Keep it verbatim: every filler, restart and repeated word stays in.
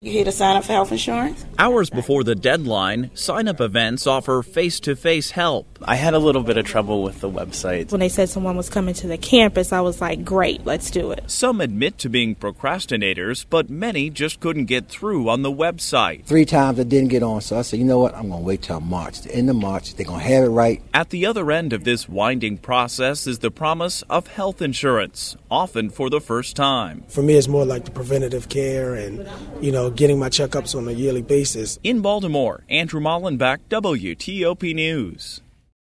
You here to sign up for health insurance? Hours before the deadline, sign-up events offer face-to-face help. I had a little bit of trouble with the website. When they said someone was coming to the campus, I was like, great, let's do it. Some admit to being procrastinators, but many just couldn't get through on the website. Three times I didn't get on, so I said, you know what, I'm going to wait till March. The end of March, they're going to have it right. At the other end of this winding process is the promise of health insurance, often for the first time. For me, it's more like the preventative care and, you know, getting my checkups on a yearly basis. In Baltimore, Andrew Mollenbeck, W T O P News.